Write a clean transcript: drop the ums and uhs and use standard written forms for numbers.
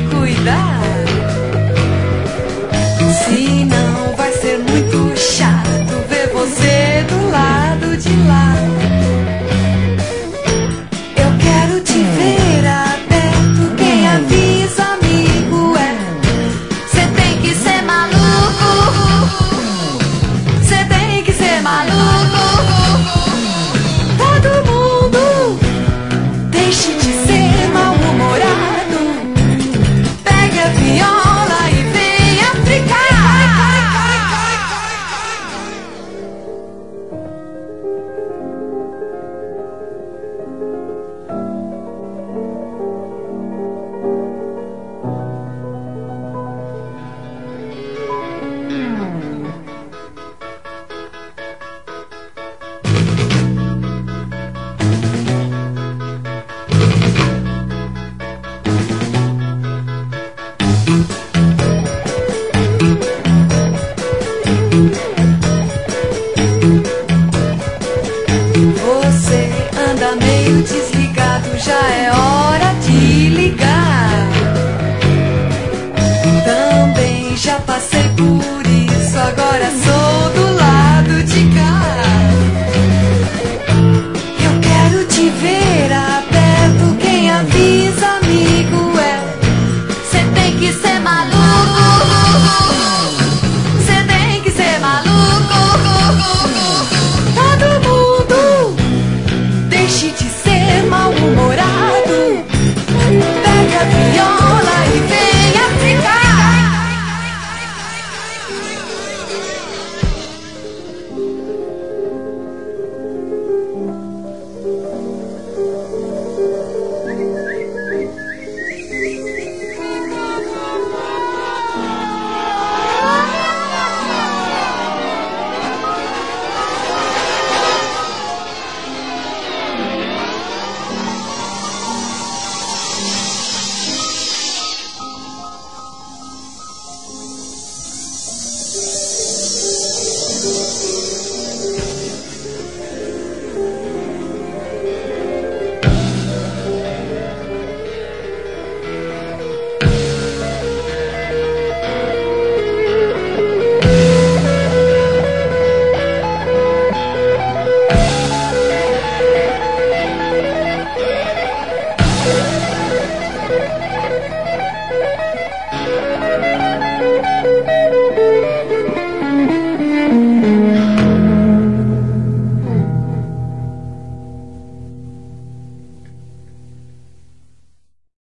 cuidar. Senão vai ser muito chato ver você do lado de lá. Eu quero te ver aberto, quem avisa amigo é. Cê tem que ser maluco, cê tem que ser maluco. Todo mundo deixe de ser mal-humorado. Pegue a viola e venha ficar. Você anda meio desligado, já é hora de ligar. Também já passei por isso, agora sou do lado de cá. Eu quero te ver aberto, quem avisa amigo é. Cê tem que ser maluco, cê tem que ser maluco. Todo mundo deixe de ser mal-humorado. Pega a viola e venha ficar.